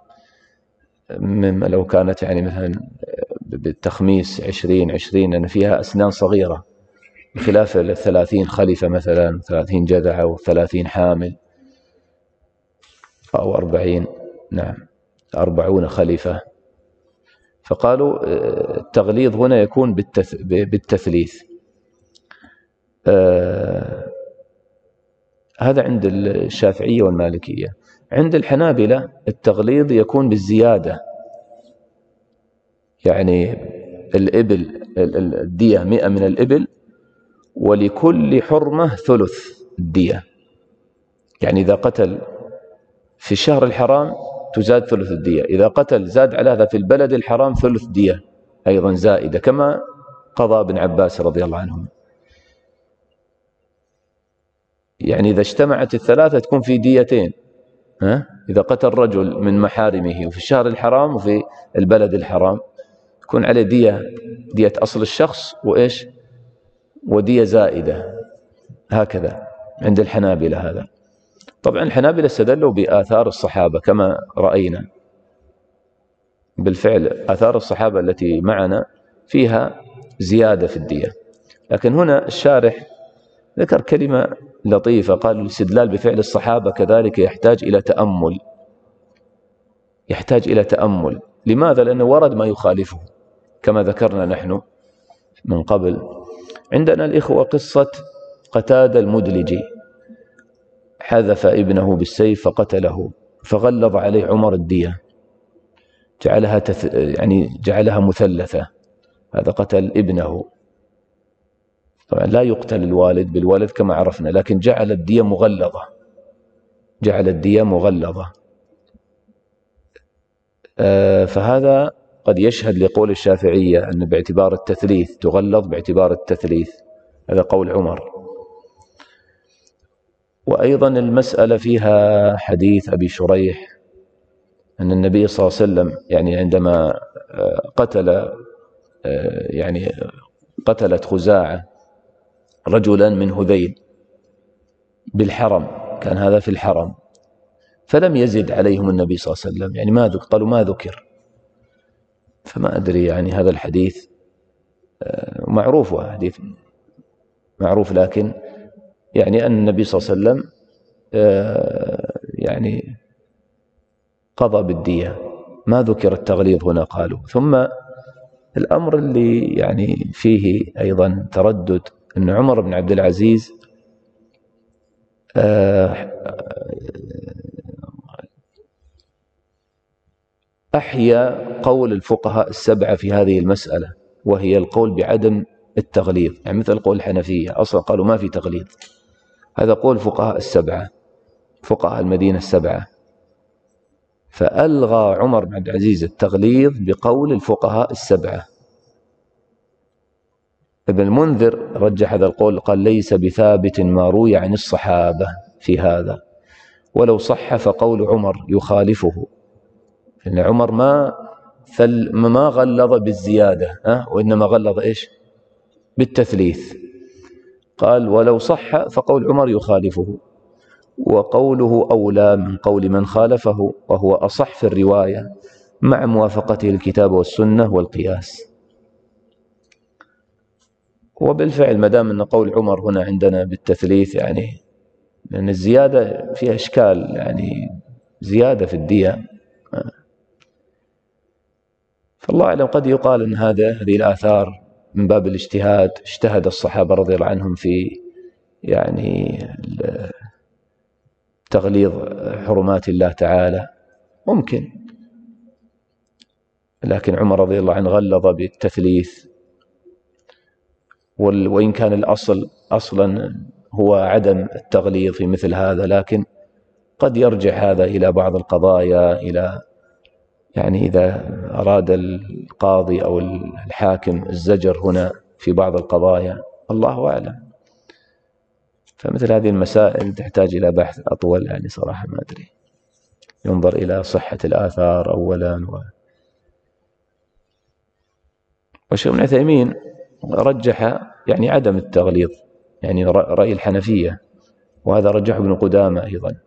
مما لو كانت يعني مثلا بالتخميس 20 لأن فيها أسنان صغيرة، بخلاف 30 خليفة مثلا، 30 جذع أو 30 حامل أو 40، نعم 40 خليفة. فقالوا التغليظ هنا يكون بالتثليث. هذا عند الشافعية والمالكية. عند الحنابلة التغليظ يكون بالزيادة، يعني الإبل الدية 100 من الإبل، ولكل حرمة ثلث الدية. يعني إذا قتل في الشهر الحرام تزاد ثلث الدية، إذا قتل زاد على هذا في البلد الحرام ثلث دية أيضا زائدة، كما قضى ابن عباس رضي الله عنهم. يعني إذا اجتمعت الثلاثة تكون في ديتين، إذا قتل رجل من محارمه وفي الشهر الحرام وفي البلد الحرام يكون عليه دية أصل الشخص وإيش ودية زائدة، هكذا عند الحنابلة. هذا طبعا الحنابلة استدلوا بآثار الصحابة كما رأينا، بالفعل آثار الصحابة التي معنا فيها زيادة في الدية. لكن هنا الشارح ذكر كلمة لطيفة، قال الاستدلال بفعل الصحابة كذلك يحتاج إلى تأمل. لماذا؟ لأنه ورد ما يخالفه كما ذكرنا نحن من قبل. عندنا الإخوة قصة قتادة المدلجي، حذف ابنه بالسيف فقتله، فغلظ عليه عمر الدية، جعلها مثلثة. هذا قتل ابنه، طبعا لا يقتل الوالد بالولد كما عرفنا، لكن جعل الدية مغلظة. فهذا قد يشهد لقول الشافعية أن باعتبار التثليث تغلظ باعتبار التثليث، هذا قول عمر. وأيضا المسألة فيها حديث أبي شريح أن النبي صلى الله عليه وسلم يعني عندما قتلت خزاعة رجلا من هذيل بالحرم، كان هذا في الحرم، فلم يزد عليهم النبي صلى الله عليه وسلم، يعني قالوا ما ذكر. فما أدري يعني هذا الحديث معروف، حديث معروف، لكن يعني أن النبي صلى الله عليه وسلم يعني قضى بالدية، ما ذكر التغليظ هنا قالوا. ثم الأمر اللي يعني فيه أيضا تردد أن عمر بن عبد العزيز أحيا قول الفقهاء السبعة في هذه المسألة، وهي القول بعدم التغليظ، يعني مثل قول الحنفية أصلا قالوا ما في تغليظ، هذا قول فقهاء السبعة، فقهاء المدينة السبعة. فألغى عمر بن عبد العزيز التغليظ بقول الفقهاء السبعة. ابن المنذر رجح هذا القول، قال ليس بثابت ما روي عن الصحابة في هذا، ولو صح فقول عمر يخالفه، إن عمر ما غلظ بالزيادة، وإنما غلظ إيش؟ بالتثليث. قال ولو صح فقول عمر يخالفه، وقوله أولى من قول من خالفه، وهو أصح في الرواية مع موافقته الكتاب والسنة والقياس. وبالفعل ما دام أن قول عمر هنا عندنا بالتثليث، يعني لأن الزيادة فيها إشكال، يعني زيادة في الدية، فالله أعلم قد يقال أن هذه الآثار من باب الاجتهاد، اجتهد الصحابة رضي الله عنهم في يعني تغليظ حرمات الله تعالى، ممكن، لكن عمر رضي الله عنه غلظ بالتثليث، وإن كان الأصل أصلا هو عدم التغليظ في مثل هذا، لكن قد يرجع هذا إلى بعض القضايا، إلى يعني إذا أراد القاضي أو الحاكم الزجر هنا في بعض القضايا، الله أعلم. فمثل هذه المسائل تحتاج إلى بحث أطول، يعني صراحة ما أدري، ينظر إلى صحة الآثار أولا. والشيخ ابن عثيمين رجح يعني عدم التغليظ، يعني رأي الحنفية، وهذا رجحه ابن قدامة أيضا.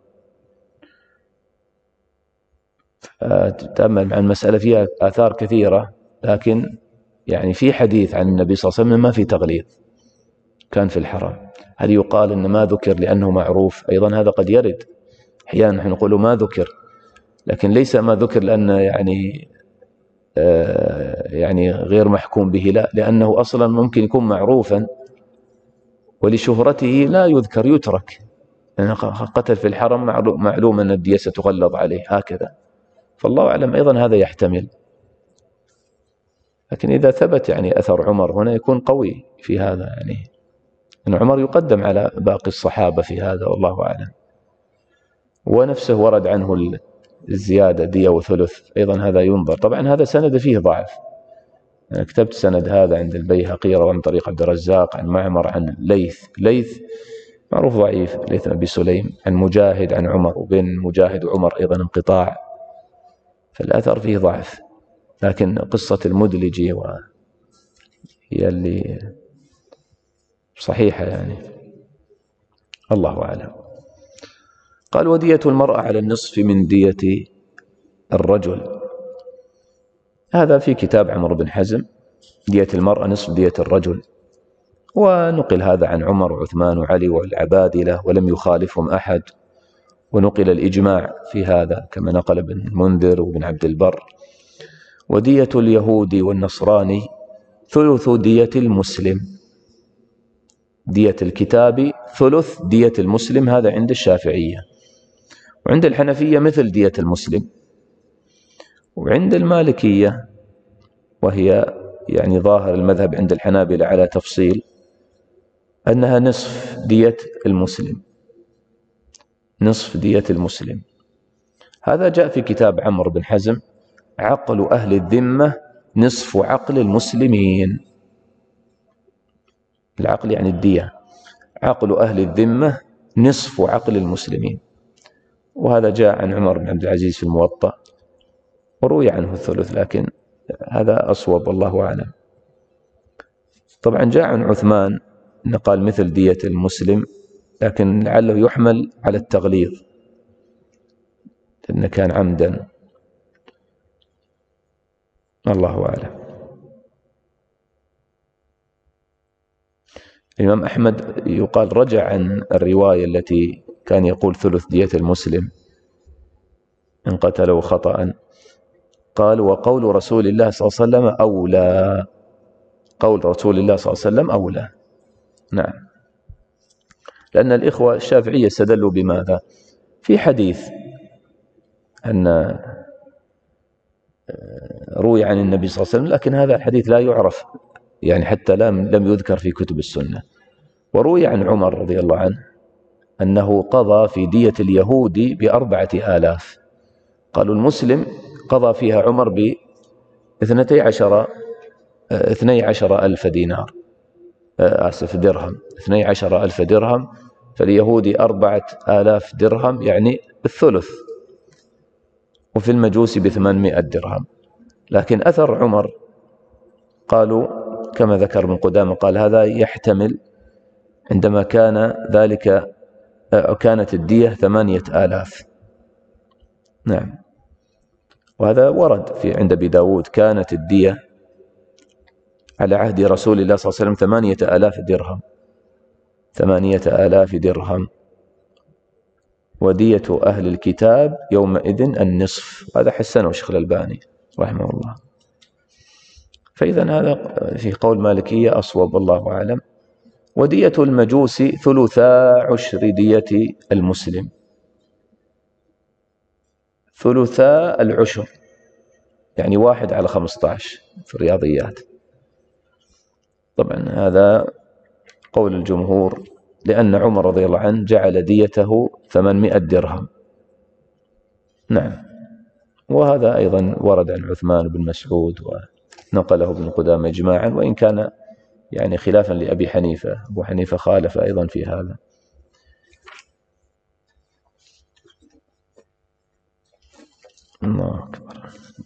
تأمل مع المسألة فيها آثار كثيرة، لكن يعني في حديث عن النبي صلى الله عليه وسلم ما في تغليظ، كان في الحرم. هل يقال أن ما ذكر لأنه معروف؟ أيضا هذا قد يرد، أحيانا نحن نقول ما ذكر، لكن ليس ما ذكر لأنه يعني غير محكوم به، لا، لأنه أصلا ممكن يكون معروفا ولشهرته لا يذكر، يترك، يعني قتل في الحرم معلوم أن الدية ستغلظ عليه هكذا، فالله أعلم أيضا هذا يحتمل. لكن إذا ثبت يعني أثر عمر هنا يكون قوي في هذا، يعني أن عمر يقدم على باقي الصحابة في هذا، والله أعلم. ونفسه ورد عنه الزيادة دية وثلث، أيضا هذا ينظر. طبعا هذا سند فيه ضعف، أنا كتبت سند هذا عند البيهقي رواه عن طريق عبد الرزاق عن معمر عن ليث معروف ضعيف، ليث بن أبي سليم، عن مجاهد عن عمر، وبين مجاهد وعمر أيضا انقطاع، فالأثر فيه ضعف. لكن قصة المدلجي هي اللي صحيحة، يعني الله أعلم. قال ودية المرأة على النصف من دية الرجل، هذا في كتاب عمرو بن حزم، دية المرأة نصف دية الرجل، ونقل هذا عن عمر وعثمان وعلي والعبادلة ولم يخالفهم أحد، ونقل الإجماع في هذا كما نقل ابن المنذر وابن عبد البر. ودية اليهودي والنصراني ثلث دية المسلم، دية الكتاب ثلث دية المسلم، هذا عند الشافعية، وعند الحنفية مثل دية المسلم، وعند المالكية وهي يعني ظاهر المذهب عند الحنابلة على تفصيل أنها نصف دية المسلم، نصف دية المسلم. هذا جاء في كتاب عمرو بن حزم، عقل أهل الذمة نصف عقل المسلمين، العقل يعني الدية، عقل أهل الذمة نصف عقل المسلمين، وهذا جاء عن عمر بن عبد العزيز في الموطأ، وروي عنه الثلث، لكن هذا أصوب والله أعلم. طبعا جاء عن عثمان أنه قال مثل دية المسلم، لكن لعله يحمل على التغليظ لأنه كان عمدا، الله أعلم. الإمام أحمد يقال رجع عن الرواية التي كان يقول ثلث دية المسلم إن قتله خطأ، قال وقول رسول الله صلى الله عليه وسلم أولى، قول رسول الله صلى الله عليه وسلم أولى. نعم، لأن الإخوة الشافعية استدلوا بماذا؟ في حديث أن روي عن النبي صلى الله عليه وسلم، لكن هذا الحديث لا يعرف، يعني حتى لم يذكر في كتب السنة. وروي عن عمر رضي الله عنه أنه قضى في دية اليهود ب4,000، قالوا المسلم قضى فيها عمر ب12,000 دينار، درهم، 12,000 درهم، فاليهودي 4,000 درهم يعني الثلث، وفي المجوس ب800 درهم. لكن أثر عمر قالوا كما ذكر ابن قدامة، قال هذا يحتمل عندما كان ذلك كانت الدية 8,000. نعم، وهذا ورد في عند أبي داود، كانت الدية على عهد رسول الله صلى الله عليه وسلم 8,000 درهم، 8,000 درهم، ودية أهل الكتاب يومئذ النصف. هذا حسنه الشيخ الألباني رحمه الله. فإذا هذا في قول مالكية أصوب والله أعلم. ودية المجوس 3/10 دية المسلم، 3/10 يعني 1/15 في الرياضيات. طبعا هذا قول الجمهور، لأن عمر رضي الله عنه جعل ديته 800 درهم. نعم، وهذا أيضا ورد عن عثمان بن مسعود ونقله ابن قدامة إجماعا، وإن كان يعني خلافا لأبي حنيفة، أبو حنيفة خالف أيضا في هذا. الله أكبر.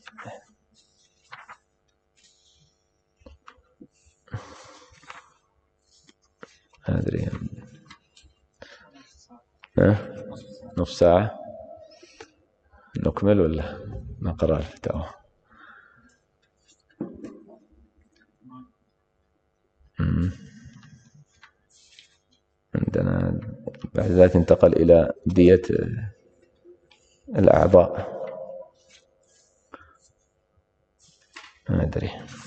أدري نصف ساعة نكمل ولا نقرأ الفتاوى؟ عندنا بعد ذلك انتقل إلى دية الأعضاء. ما أدري.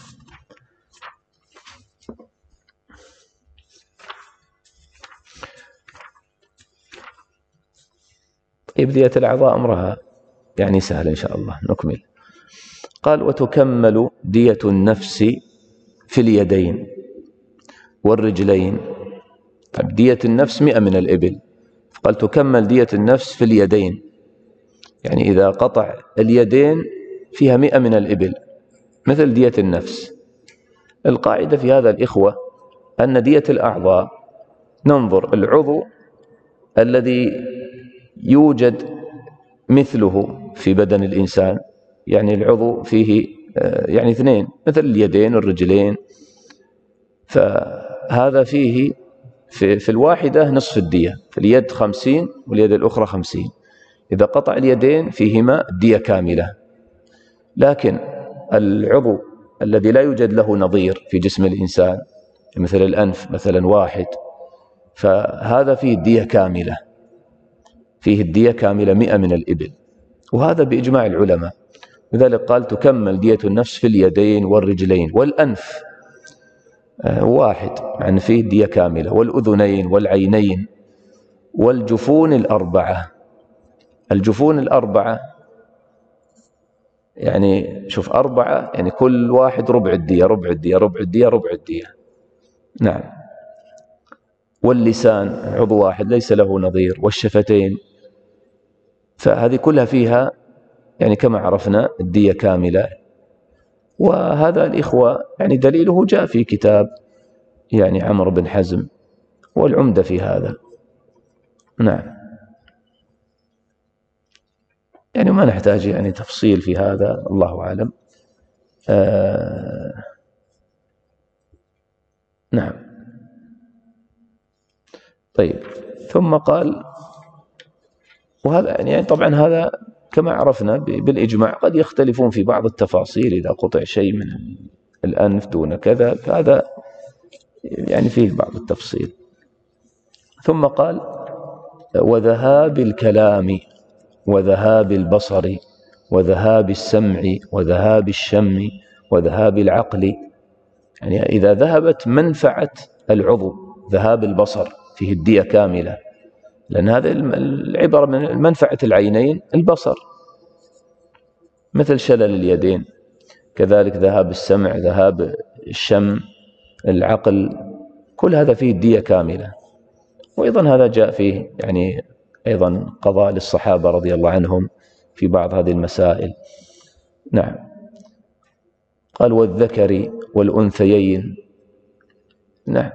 طيب، دية الأعضاء أمرها يعني سهل إن شاء الله. نكمل. قال وتكمل دية النفس في اليدين والرجلين. طيب، دية النفس 100 من الإبل، قال تكمل دية النفس في اليدين، يعني إذا قطع اليدين فيها 100 من الإبل مثل دية النفس. القاعدة في هذا الإخوة أن دية الأعضاء ننظر العضو الذي يوجد مثله في بدن الإنسان، يعني العضو فيه يعني 2 مثل اليدين والرجلين، فهذا فيه في الواحدة نصف الدية، في اليد 50 واليد الأخرى 50. إذا قطع اليدين فيهما دية كاملة. لكن العضو الذي لا يوجد له نظير في جسم الإنسان مثل الأنف مثلا 1، فهذا فيه الدية كاملة، فيه الدية كاملة 100 من الإبل، وهذا بإجماع العلماء. لذلك قال تكمل دية النفس في اليدين والرجلين والأنف 1 يعني فيه دية كاملة، والأذنين والعينين والجفون 4. الجفون 4 يعني شوف 4 يعني كل واحد ربع الدية ربع الدية ربع الدية ربع الدية. نعم. واللسان عضو واحد ليس له نظير، والشفتين، فهذه كلها فيها يعني كما عرفنا الدية كاملة. وهذا الإخوة يعني دليله جاء في كتاب يعني عمرو بن حزم، والعمدة في هذا. نعم. يعني ما نحتاج يعني تفصيل في هذا، الله أعلم. نعم. طيب، ثم قال، وهذا يعني طبعا هذا كما عرفنا بالإجماع، قد يختلفون في بعض التفاصيل، إذا قطع شيء من الأنف دون كذا، فهذا يعني فيه بعض التفصيل. ثم قال: وذهاب الكلام وذهاب البصر وذهاب السمع وذهاب الشم وذهاب العقل. يعني إذا ذهبت منفعة العضو، ذهاب البصر فيه الدية كاملة، لأن هذا العبارة من منفعة العينين البصر، مثل شلل اليدين. كذلك ذهاب السمع، ذهاب الشم، العقل، كل هذا فيه الدية كاملة. وأيضا هذا جاء فيه يعني أيضا قضاء للصحابة رضي الله عنهم في بعض هذه المسائل. نعم. قال: والذكر والأنثيين. نعم.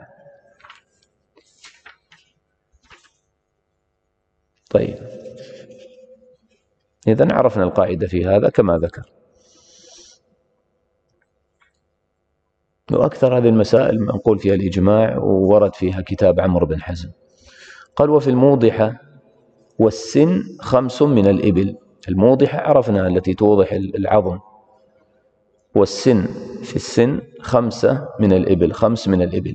طيب، إذن عرفنا القاعدة في هذا كما ذكر. وأكثر هذه المسائل منقول فيها الإجماع، وورد فيها كتاب عمرو بن حزم. قال: وفي الموضحة والسن 5 من الإبل. الموضحة عرفنا التي توضح العظم، والسن في السن 5 من الإبل، 5 من الإبل.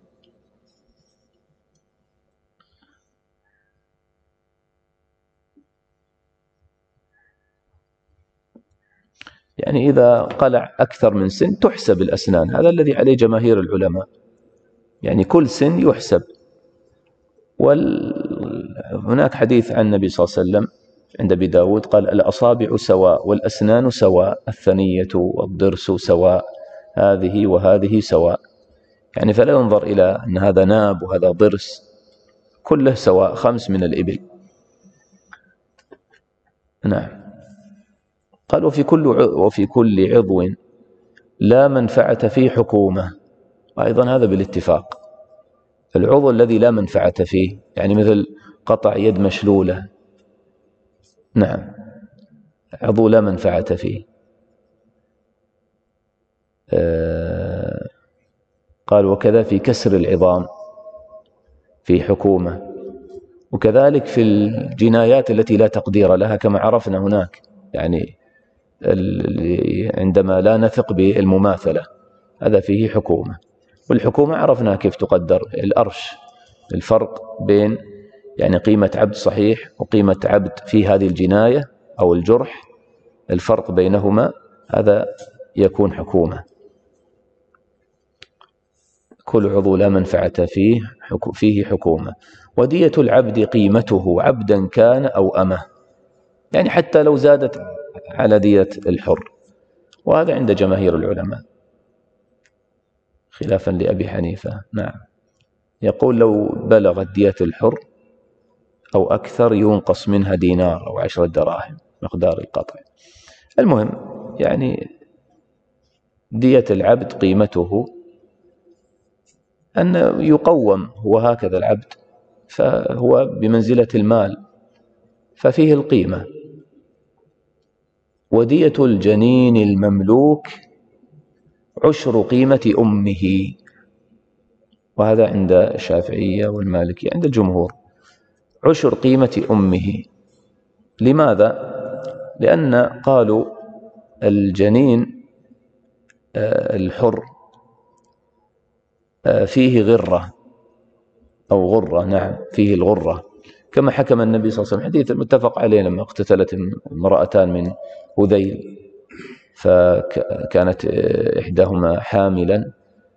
يعني إذا قلع أكثر من سن تحسب الأسنان، هذا الذي عليه جماهير العلماء، يعني كل سن يحسب. وهناك حديث عن النبي صلى الله عليه وسلم عند أبي داود قال: الأصابع سواء والأسنان سواء، الثنية والضرس سواء، هذه وهذه سواء. يعني فلا ينظر إلى أن هذا ناب وهذا ضرس، كله سواء، 5 من الإبل. نعم. قال: وفي كل عضو لا منفعة فيه حكومة. وأيضا هذا بالاتفاق، العضو الذي لا منفعة فيه، يعني مثل قطع يد مشلولة، نعم، عضو لا منفعة فيه. قال: وكذا في كسر العظام في حكومة. وكذلك في الجنايات التي لا تقدير لها كما عرفنا هناك، يعني عندما لا نثق بالمماثلة هذا فيه حكومة. والحكومة عرفنا كيف تقدر، الأرش، الفرق بين يعني قيمة عبد صحيح وقيمة عبد في هذه الجناية أو الجرح، الفرق بينهما هذا يكون حكومة. كل عضو لا منفعة فيه حكومة. ودية العبد قيمته عبدا كان أو أمه، يعني حتى لو زادت على دية الحر، وهذا عند جماهير العلماء خلافا لأبي حنيفة. نعم. يقول: لو بلغت دية الحر أو أكثر ينقص منها دينار أو 10 دراهم مقدار القطع. المهم يعني دية العبد قيمته أن يقوم، هو هكذا العبد، فهو بمنزلة المال، ففيه القيمة. ودية الجنين المملوك 10 قيمة أمه، وهذا عند الشافعية والمالكية، عند الجمهور 10 قيمة أمه. لماذا؟ لأن قالوا الجنين الحر فيه غرة أو غرة، نعم فيه الغرة، كما حكم النبي صلى الله عليه وسلم، حديث متفق عليه لما اقتتلت امرأتان من هذيل، فكانت إحداهما حاملا،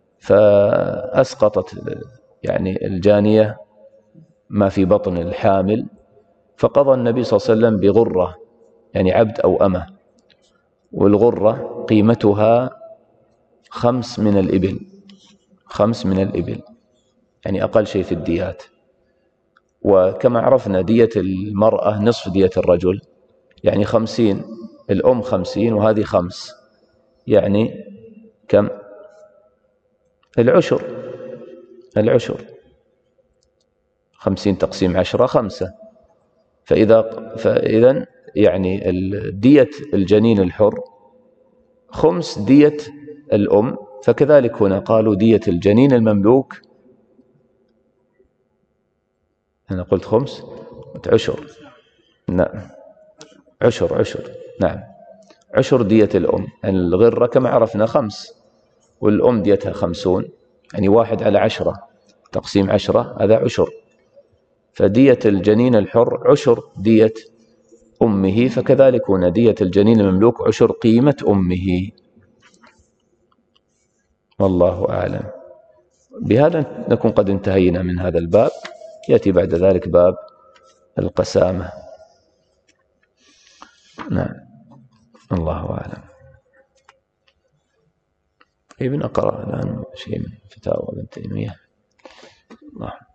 فأسقطت يعني الجانية ما في بطن الحامل، فقضى النبي صلى الله عليه وسلم بغرة، يعني عبد أو أمة، والغرة قيمتها 5 من الإبل، 5 من الإبل، يعني أقل شيء في الديات. وكما عرفنا دية المرأة نصف دية الرجل، يعني 50، الأم 50 وهذه 5، يعني كم؟ العشر. 50 تقسيم 10 5. فإذا يعني دية الجنين الحر خمس دية الأم، فكذلك هنا قالوا دية الجنين المملوك، أنا قلت خمس، عشر، نعم عشر، نعم عشر دية الأم. يعني الغرة كما عرفنا 5 والأم ديتها 50، يعني 1/10 تقسيم 10 هذا عشر. فدية الجنين الحر عشر دية أمه، فكذلك هنا دية الجنين المملوك عشر قيمة أمه. والله أعلم. بهذا نكون قد انتهينا من هذا الباب. يأتي بعد ذلك باب القسامة. نعم الله أعلم. طيب نقرأ الآن شيء من فتاوى ابن تيمية. الله